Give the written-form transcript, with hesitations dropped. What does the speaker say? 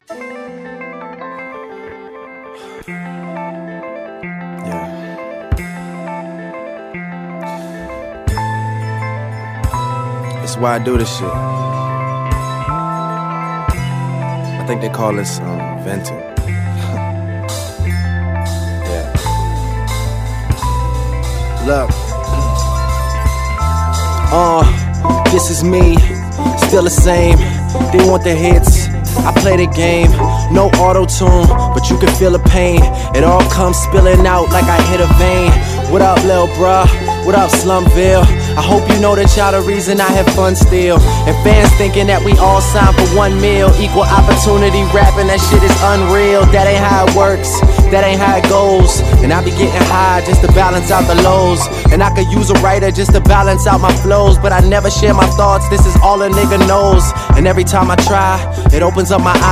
Yeah. That's why I do this shit. I think they call this venting. Yeah. Look. This is me, still the same. They want the hits, I play the game. No auto-tune, but you can feel the pain. It all comes spilling out like I hit a vein. What up, lil' bruh? What up, Slumville? I hope you know that y'all the reason I have fun still. And fans thinking that we all signed for 1 meal. Equal opportunity rapping, that shit is unreal. That ain't how it works, that ain't how it goes. And I be getting high just to balance out the lows. And I could use a writer just to balance out my flows. But I never share my thoughts, this is all a nigga knows. And every time I try, it opens up my eyes.